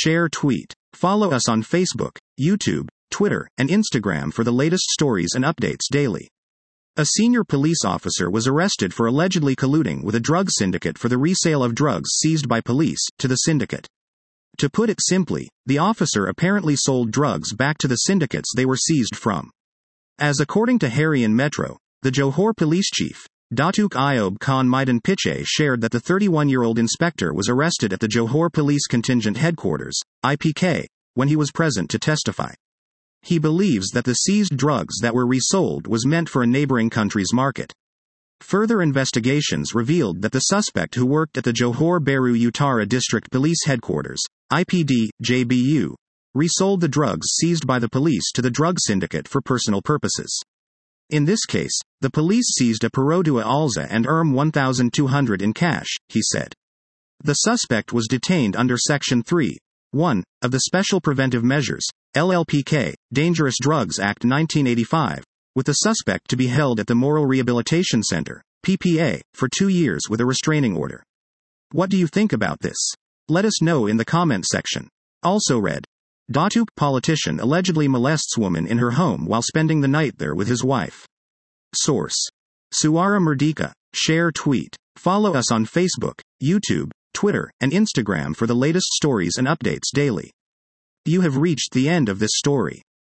share, tweet. Follow us on Facebook, YouTube, Twitter, and Instagram for the latest stories and updates daily. A senior police officer was arrested for allegedly colluding with a drug syndicate for the resale of drugs seized by police to the syndicate. To put it simply, the officer apparently sold drugs back to the syndicates they were seized from. As according to Harian Metro, the Johor police chief, Datuk Iob Khan Maidan Piche, shared that the 31-year-old inspector was arrested at the Johor Police Contingent Headquarters, IPK, when he was present to testify. He believes that the seized drugs that were resold was meant for a neighboring country's market. Further investigations revealed that the suspect, who worked at the Johor Bahru Utara District Police Headquarters, IPD, JBU, resold the drugs seized by the police to the drug syndicate for personal purposes. In this case, the police seized a Perodua Alza and 1,200 in cash, he said. The suspect was detained under Section 3(1) of the Special Preventive Measures, LLPK, Dangerous Drugs Act 1985, with the suspect to be held at the Moral Rehabilitation Center, PPA, for 2 years with a restraining order. What do you think about this? Let us know in the comment section. Also read, Datuk politician allegedly molests woman in her home while spending the night there with his wife. Source: Suara Merdeka. Share, tweet. Follow us on Facebook, YouTube, Twitter, and Instagram for the latest stories and updates daily. You have reached the end of this story.